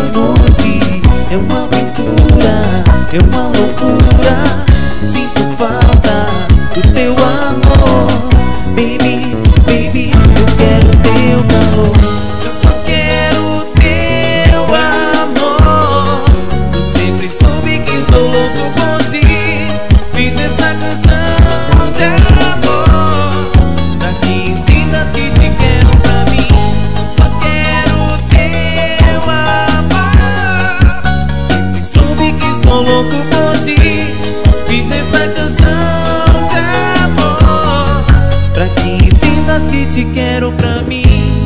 noite é uma aventura, é uma loucura. Sinto falta do teu amor, baby, baby, eu quero teu calor. Eu só quero teu amor. Eu sempre soube que sou louco por ti. Fiz essa canção de amor pra que entendas que te quero pra mim. Eu só quero teu amor. Sempre soube que sou louco por ti. Fiz essa canção de amor pra que entendas que te quero pra mim.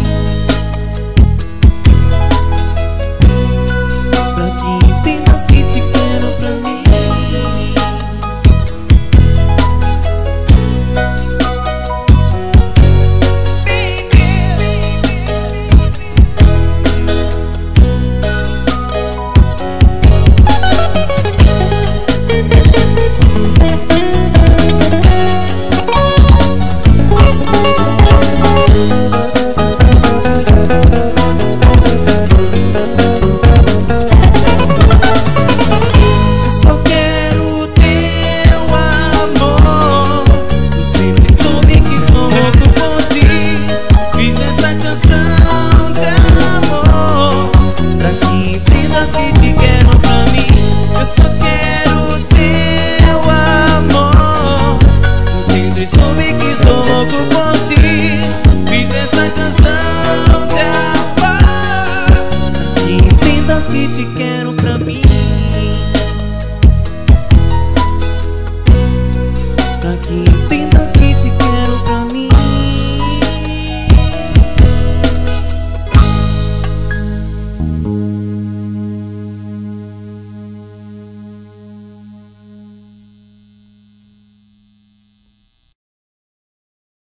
Pra que entendas que te quero pra mim. Que te